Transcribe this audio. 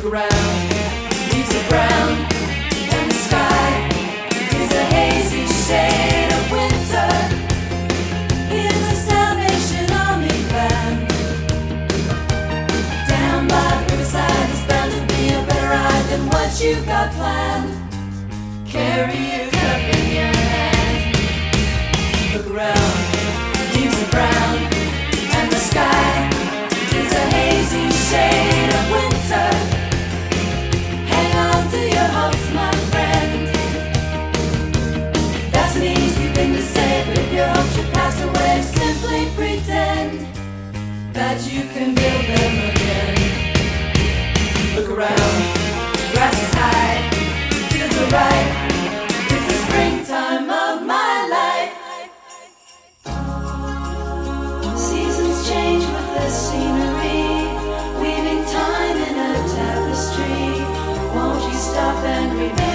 Look around, leaves are brown, and the sky is a hazy shade of winter. Here's the Salvation Army band. Down by the riverside, there's bound to be a better ride than what you got planned. Carry your cup in your hand. Look around, leaves are brown, and the sky is a hazy shade of winter. Hang on to your hopes, my friend. That's an easy thing to say, but if your hopes should pass away, simply pretend that you can build them again. Look around, grass is high, fields are ripe. It's the springtime of my life. Seasons change with the scenery, weaving time in a tapestry. Won't you stop and remember?